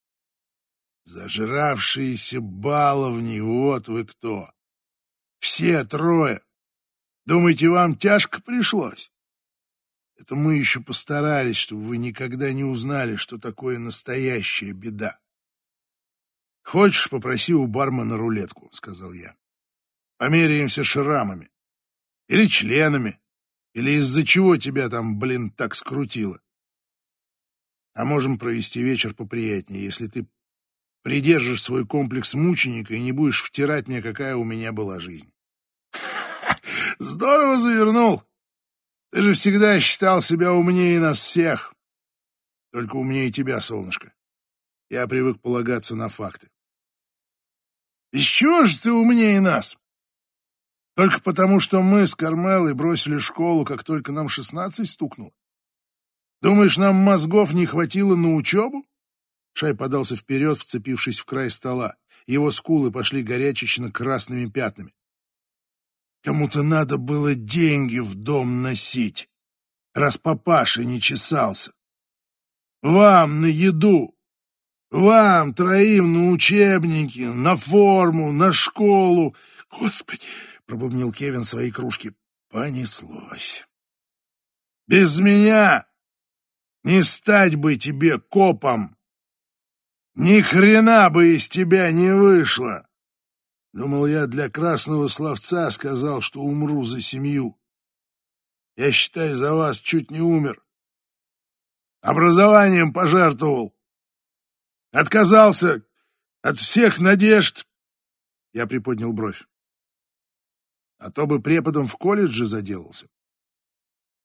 «Зажравшиеся баловни, вот вы кто! Все трое! Думаете, вам тяжко пришлось? Это мы еще постарались, чтобы вы никогда не узнали, что такое настоящая беда. Хочешь, попроси у бармена рулетку», — сказал я. «Померяемся шрамами. Или членами. Или из-за чего тебя там, блин, так скрутило. А можем провести вечер поприятнее, если ты придержишь свой комплекс мученика и не будешь втирать мне, какая у меня была жизнь». «Здорово завернул. Ты же всегда считал себя умнее нас всех. Только умнее тебя, солнышко. Я привык полагаться на факты». «Из чего же ты умнее нас? Только потому, что мы с Кармелой бросили школу, как только нам 16 стукнуло? Думаешь, нам мозгов не хватило на учебу?» Шай подался вперед, вцепившись в край стола. Его скулы пошли горячечно-красными пятнами. «Кому-то надо было деньги в дом носить, раз папаша не чесался. Вам на еду, вам троим на учебники, на форму, на школу. Господи!» — пробубнил Кевин своей кружки. «Понеслось. Без меня не стать бы тебе копом. Ни хрена бы из тебя не вышло. Думал, я для красного словца сказал, что умру за семью. Я, считай, за вас чуть не умер. Образованием пожертвовал. Отказался от всех надежд». Я приподнял бровь. «А то бы преподом в колледже заделался».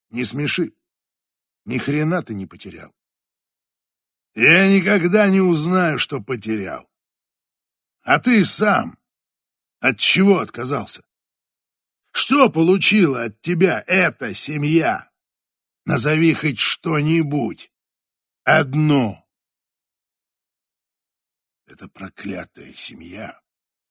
Не смеши. Ни хрена ты не потерял. Я никогда не узнаю, что потерял. А ты сам от чего отказался? Что получила от тебя эта семья? Назови хоть что-нибудь. Одно. Эта проклятая семья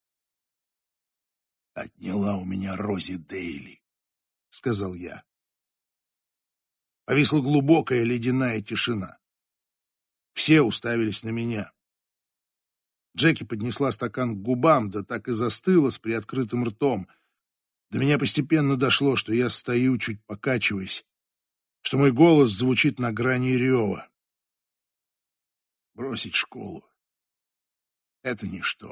отняла у меня Рози Дейли, — сказал я. Повисла глубокая ледяная тишина. Все уставились на меня. Джеки поднесла стакан к губам, да так и застыла с приоткрытым ртом. До меня постепенно дошло, что я стою, чуть покачиваясь, что мой голос звучит на грани рева. Бросить школу — это ничто.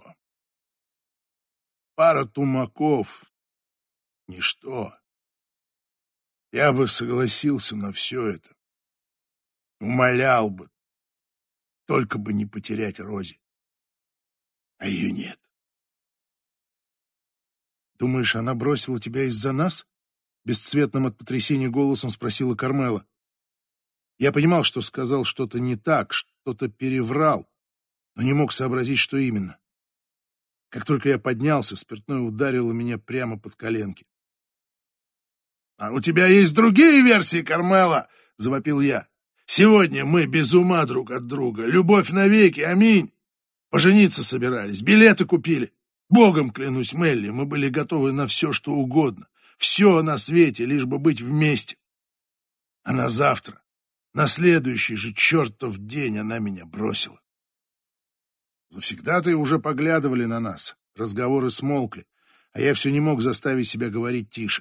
Пара тумаков — ничто. Я бы согласился на все это. Умолял бы, только бы не потерять Рози. А ее нет. «Думаешь, она бросила тебя из-за нас?» Бесцветным от потрясения голосом спросила Кармела. Я понимал, что сказал что-то не так, что-то переврал, но не мог сообразить, что именно. Как только я поднялся, спиртное ударило меня прямо под коленки. «А у тебя есть другие версии, Кармела?» — завопил я. «Сегодня мы без ума друг от друга. Любовь навеки, аминь. Пожениться собирались, билеты купили. Богом клянусь, Мелли, мы были готовы на все, что угодно. Все на свете, лишь бы быть вместе. А на завтра, на следующий же чертов день она меня бросила. Завсегдатые уже поглядывали на нас, разговоры смолкли, а я все не мог заставить себя говорить тише.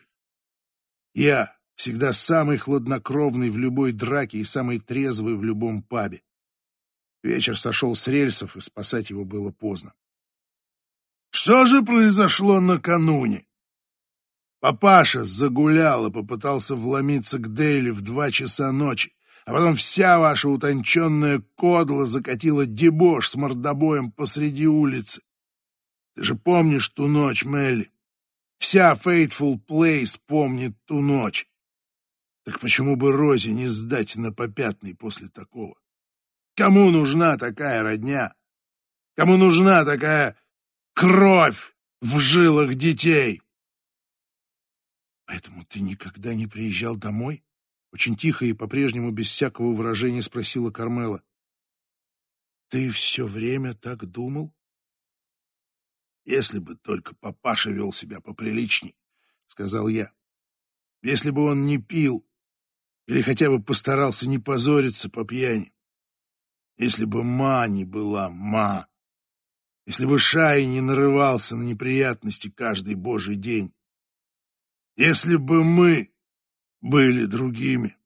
Я всегда самый хладнокровный в любой драке и самый трезвый в любом пабе. Вечер сошел с рельсов, и спасать его было поздно. Что же произошло накануне? Папаша загулял и попытался вломиться к Дейли в 2 часа ночи, а потом вся ваша утонченная кодла закатила дебош с мордобоем посреди улицы. Ты же помнишь ту ночь, Мелли? Вся Faithful Place помнит ту ночь. Так почему бы Рози не сдать на попятный после такого? Кому нужна такая родня? Кому нужна такая кровь в жилах детей? Поэтому ты никогда не приезжал домой? Очень тихо и по-прежнему без всякого выражения спросила Кармела. Ты все время так думал? Если бы только папаша вел себя поприличней, сказал я. Если бы он не пил или хотя бы постарался не позориться по пьяни. Если бы ма не была ма. Если бы Шай не нарывался на неприятности каждый божий день. Если бы мы были другими.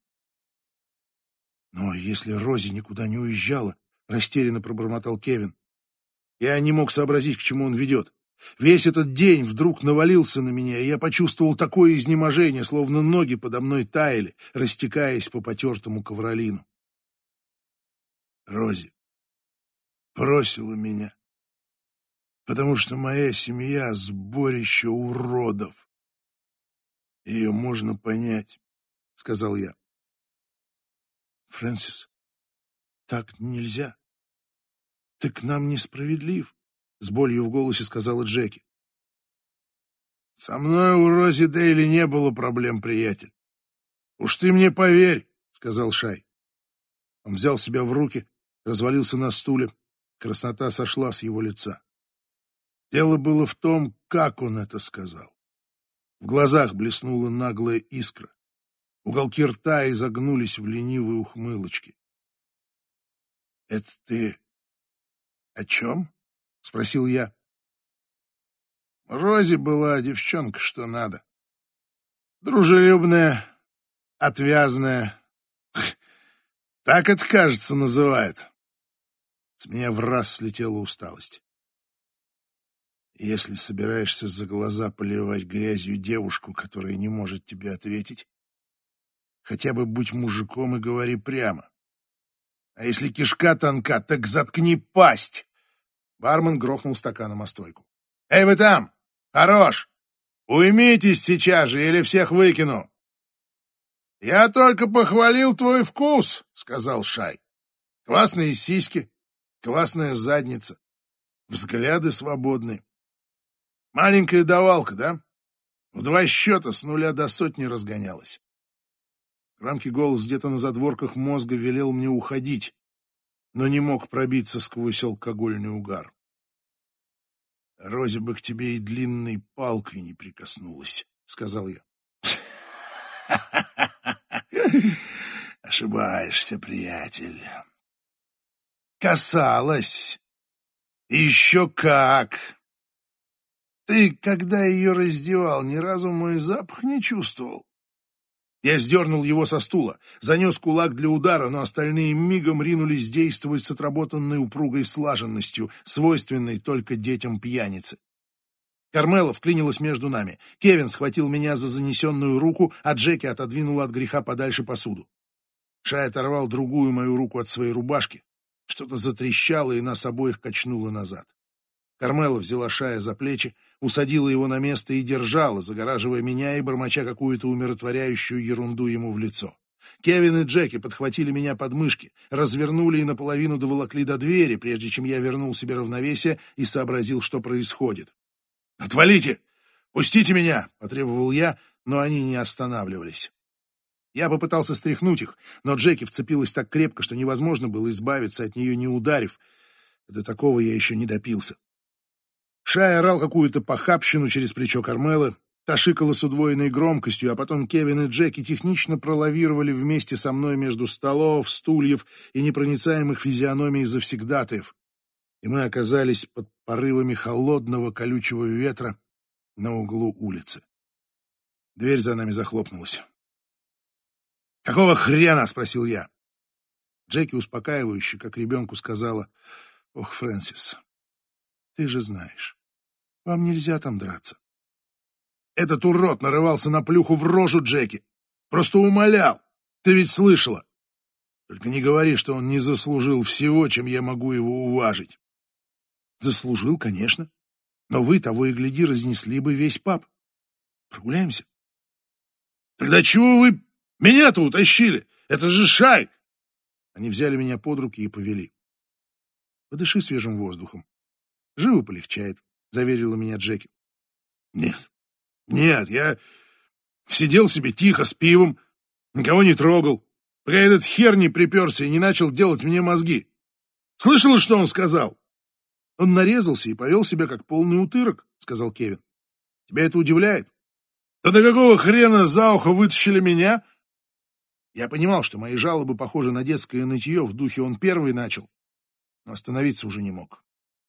Но если Рози никуда не уезжала, растерянно пробормотал Кевин. Я не мог сообразить, к чему он ведет. Весь этот день вдруг навалился на меня, и я почувствовал такое изнеможение, словно ноги подо мной таяли, растекаясь по потертому ковролину. Рози бросила меня, потому что моя семья — сборище уродов. Ее можно понять, — сказал я. Фрэнсис, так нельзя. Ты к нам несправедлив, — с болью в голосе сказала Джеки. Со мной у Рози Дейли не было проблем, приятель. Уж ты мне поверь, — сказал Шай. Он взял себя в руки, развалился на стуле. Краснота сошла с его лица. Дело было в том, как он это сказал. В глазах блеснула наглая искра. Уголки рта изогнулись в ленивой ухмылочке. — Это ты о чем? — спросил я. Рози была девчонка, что надо. Дружелюбная, отвязная. Так это, кажется, называют. С меня враз слетела усталость. Если собираешься за глаза поливать грязью девушку, которая не может тебе ответить, хотя бы будь мужиком и говори прямо. А если кишка тонка, так заткни пасть. Бармен грохнул стаканом о стойку. Эй, вы там! Хорош! Уймитесь сейчас же, или всех выкину! «Я только похвалил твой вкус», — сказал Шай. «Классные сиськи, классная задница, взгляды свободные. Маленькая давалка, да? В 2 счета с 0 до 100 разгонялась». Громкий голос где-то на задворках мозга велел мне уходить, но не мог пробиться сквозь алкогольный угар. «Розе бы к тебе и длинной палкой не прикоснулась», — сказал я. «Ошибаешься, приятель. Касалась. И еще как. Ты, когда ее раздевал, ни разу мой запах не чувствовал?» Я сдернул его со стула, занес кулак для удара, но остальные мигом ринулись действовать с отработанной упругой слаженностью, свойственной только детям пьяницы. Кармела вклинилась между нами. Кевин схватил меня за занесенную руку, а Джеки отодвинула от греха подальше посуду. Шай оторвал другую мою руку от своей рубашки. Что-то затрещало, и нас обоих качнуло назад. Кармела взяла Шая за плечи, усадила его на место и держала, загораживая меня и бормоча какую-то умиротворяющую ерунду ему в лицо. Кевин и Джеки подхватили меня под мышки, развернули и наполовину доволокли до двери, прежде чем я вернул себе равновесие и сообразил, что происходит. «Отвалите! Пустите меня!» — потребовал я, но они не останавливались. Я попытался стряхнуть их, но Джеки вцепилась так крепко, что невозможно было избавиться от нее, не ударив. До такого я еще не допился. Шай орал какую-то похабщину через плечо Кармелы, та шикала с удвоенной громкостью, а потом Кевин и Джеки технично пролавировали вместе со мной между столов, стульев и непроницаемых физиономий завсегдатаев, и мы оказались под порывами холодного колючего ветра на углу улицы. Дверь за нами захлопнулась. «Какого хрена?» — спросил я. Джеки успокаивающе, как ребенку, сказала: «Ох, Фрэнсис, ты же знаешь, вам нельзя там драться». «Этот урод нарывался на плюху в рожу, Джеки. Просто умолял. Ты ведь слышала. Только не говори, что он не заслужил всего, чем я могу его уважить». «Заслужил, конечно. Но вы, того и гляди, разнесли бы весь паб. Прогуляемся?» «Тогда чего вы меня-то утащили? Это же Шай!» Они взяли меня под руки и повели. «Подыши свежим воздухом. Живо полегчает», — заверила меня Джеки. Нет, я сидел себе тихо с пивом, никого не трогал, пока этот хер не приперся и не начал делать мне мозги. Слышала, что он сказал?» «Он нарезался и повел себя как полный утырок», — сказал Кевин. «Тебя это удивляет?» «Тогда какого хрена за ухо вытащили меня?» Я понимал, что мои жалобы похожи на детское нытье, в духе «он первый начал», но остановиться уже не мог.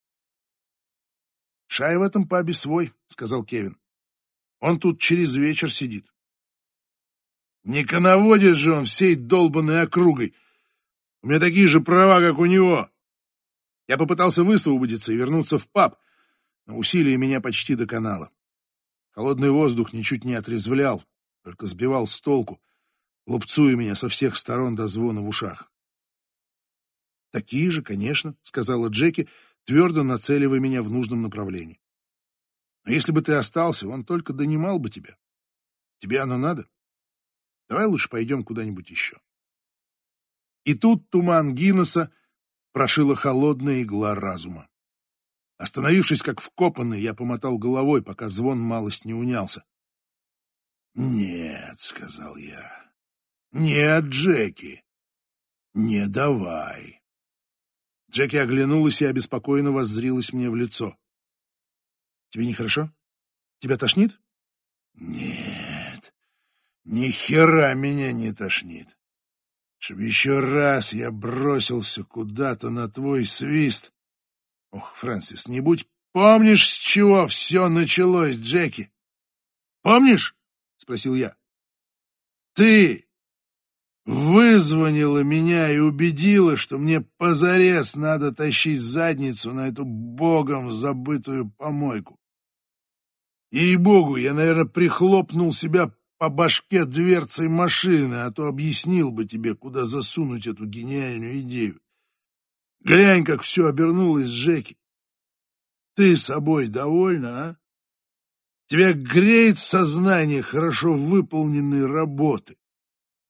«Шай в этом пабе свой», — сказал Кевин. «Он тут через вечер сидит». «Не коноводит же он всей долбанной округой. У меня такие же права, как у него». Я попытался высвободиться и вернуться в паб, но усилия меня почти доконало. Холодный воздух ничуть не отрезвлял, только сбивал с толку, лупцуя меня со всех сторон до звона в ушах. «Такие же, конечно», — сказала Джеки, твердо нацеливая меня в нужном направлении. «Но если бы ты остался, он только донимал бы тебя. Тебе оно надо? Давай лучше пойдем куда-нибудь еще». И тут туман Гиннесса прошила холодная игла разума. Остановившись как вкопанный, я помотал головой, пока звон малость не унялся. «Нет», — сказал я, — «нет, Джеки, не давай». Джеки оглянулась и обеспокоенно воззрилась мне в лицо. «Тебе нехорошо? Тебя тошнит?» «Нет, ни хера меня не тошнит. Чтоб еще раз я бросился куда-то на твой свист. Ох, Фрэнсис, не будь... Помнишь, с чего все началось, Джеки? Помнишь?» — спросил я. «Ты вызвонила меня и убедила, что мне позарез надо тащить задницу на эту богом забытую помойку. Ей-богу, я, наверное, прихлопнул себя по башке дверцей машины, а то объяснил бы тебе, куда засунуть эту гениальную идею. Глянь, как все обернулось, Джеки. Ты собой довольна, а? Тебя греет сознание хорошо выполненной работы.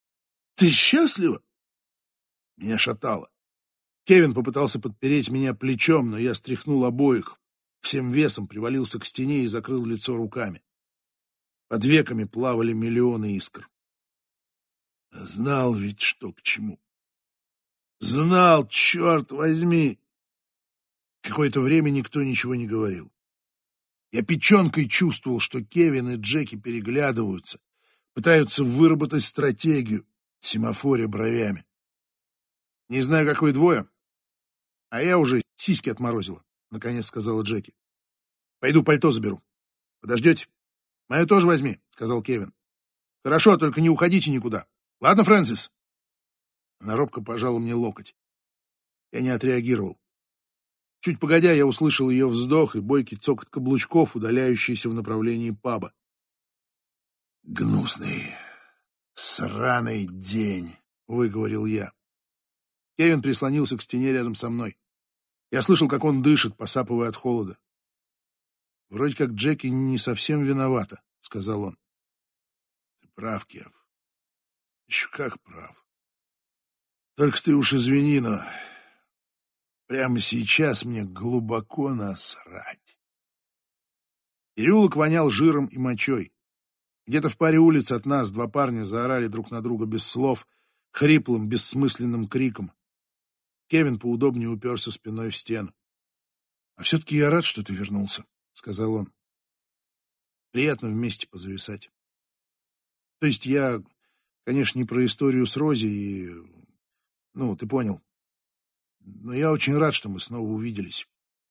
Ты счастлива? Меня шатало. Кевин попытался подпереть меня плечом, но я стряхнул обоих, всем весом привалился к стене и закрыл лицо руками. Под веками плавали миллионы искр. Знал ведь, что к чему. Знал, черт возьми! Какое-то время никто ничего не говорил. Я печенкой чувствовал, что Кевин и Джеки переглядываются, пытаются выработать стратегию, семафоря бровями. Не знаю, как вы двое, а я уже сиськи отморозила, наконец сказала Джеки. Пойду пальто заберу. Подождете? Мое тоже возьми, сказал Кевин. Хорошо, только не уходите никуда. Ладно, Фрэнсис? Она робко пожала мне локоть. Я не отреагировал. Чуть погодя, я услышал ее вздох и бойкий цокот каблучков, удаляющийся в направлении паба. «Гнусный, сраный день», — выговорил я. Кевин прислонился к стене рядом со мной. Я слышал, как он дышит, посапывая от холода. «Вроде как Джеки не совсем виновата», — сказал он. «Ты прав, Кев. Еще как прав. Только ты уж извини, но прямо сейчас мне глубоко насрать». Переулок вонял жиром и мочой. Где-то в паре улиц от нас два парня заорали друг на друга без слов, хриплым, бессмысленным криком. Кевин поудобнее уперся спиной в стену. «А все-таки я рад, что ты вернулся», — сказал он. «Приятно вместе позависать. То есть я, конечно, не про историю с Рози и... Ну, ты понял. Но я очень рад, что мы снова увиделись».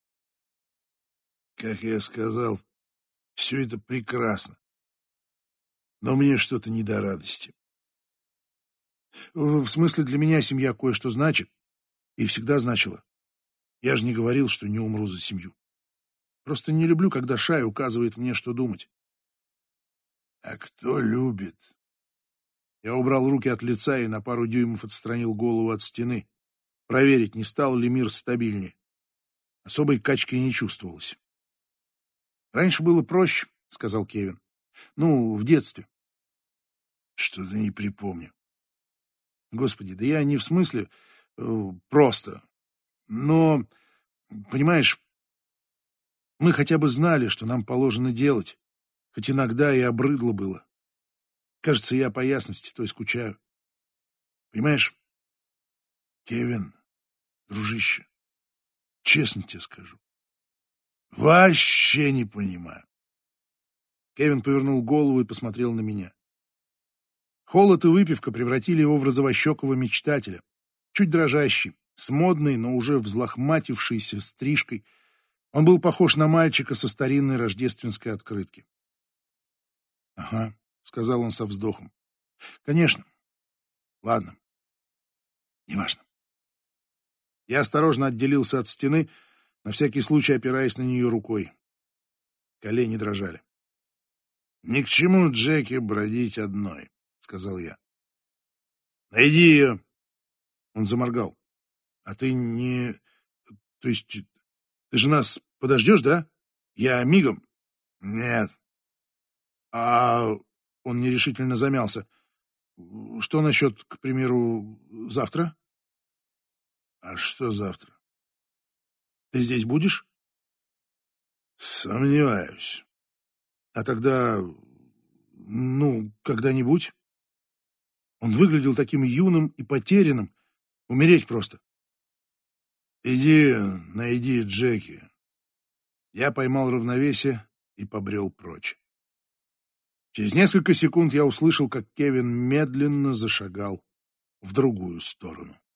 Как я сказал, все это прекрасно. Но мне что-то не до радости. В смысле, для меня семья кое-что значит. И всегда значила. Я же не говорил, что не умру за семью. Просто не люблю, когда Шай указывает мне, что думать. А кто любит? Я убрал руки от лица и на пару дюймов отстранил голову от стены. Проверить, не стал ли мир стабильнее. Особой качки не чувствовалось. Раньше было проще, сказал Кевин. Ну, в детстве. Что-то не припомню. Господи, да я не в смысле просто. Но, понимаешь, мы хотя бы знали, что нам положено делать, хоть иногда и обрыдло было. Кажется, я по ясности той скучаю. Понимаешь, Кевин, дружище, честно тебе скажу, вообще не понимаю. Кевин повернул голову и посмотрел на меня. Холод и выпивка превратили его в розовощекого мечтателя, чуть дрожащий, с модной, но уже взлохматившейся стрижкой. Он был похож на мальчика со старинной рождественской открытки. «Ага», — сказал он со вздохом. «Конечно. Ладно. Неважно». Я осторожно отделился от стены, на всякий случай опираясь на нее рукой. Колени дрожали. «Ни к чему, Джеки, бродить одной», — сказал я. «Найди ее». Он заморгал. «А ты не... То есть ты же нас подождешь, да? Я мигом». «Нет». «А...» — он нерешительно замялся. «Что насчет, к примеру, завтра?» «А что завтра?» «Ты здесь будешь?» «Сомневаюсь». «А тогда... ну, когда-нибудь?» Он выглядел таким юным и потерянным. Умереть просто. «Иди, найди Джеки». Я поймал равновесие и побрел прочь. Через несколько секунд я услышал, как Кевин медленно зашагал в другую сторону.